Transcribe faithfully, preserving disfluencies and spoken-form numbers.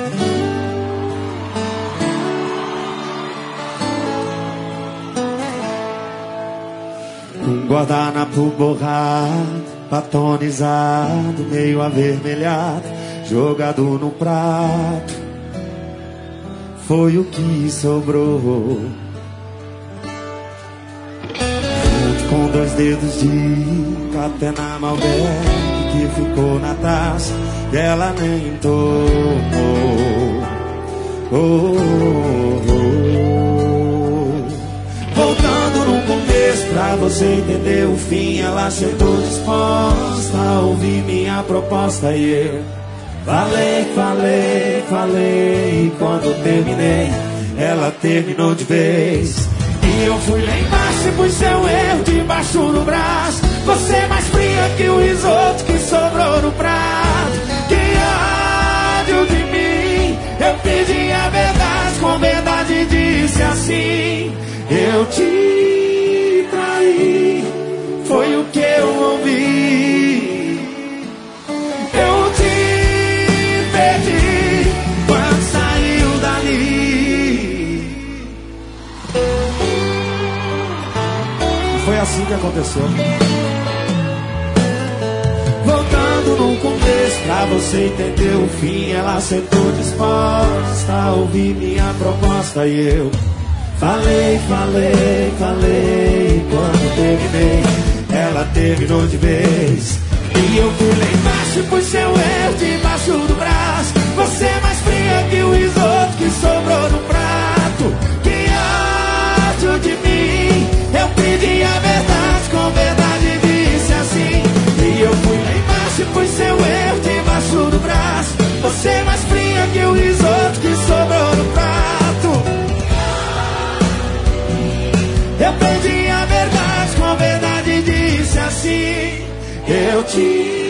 Um guardanapo borrado, batonizado, meio avermelhado, jogado no prato, foi o que sobrou. Junto com dois dedos de catena Malbec que ficou na taça, ela nem tomou. Oh, oh, oh. Voltando no começo pra você entender o fim, ela chegou disposta a ouvir minha proposta e eu falei, falei, falei. E quando terminei, ela terminou de vez. E eu fui lá embaixo e pus seu erro debaixo do braço. Você é mais fria que o risoto que sobrou no prato. Que ódio de mim, eu pedi a verdade, com verdade disse assim: eu te traí, foi o que eu ouvi. Eu te perdi quando saiu dali. Foi assim que aconteceu. Voltando no começo pra você entender o fim, ela sentou disposta a ouvir minha proposta e eu falei, falei, falei. Quando terminei, ela terminou de vez. E eu fui lá embaixo e pus seu erro debaixo do braço. Você é mais fria que o risoto que sobrou no prato. Que ódio de mim, eu pedi a verdade, com verdade disse assim. E eu fui lá embaixo e pus seu erro debaixo do braço. Você é mais fria que o risoto que sobrou no prato. Eu pedi a verdade, com verdade disse assim: eu te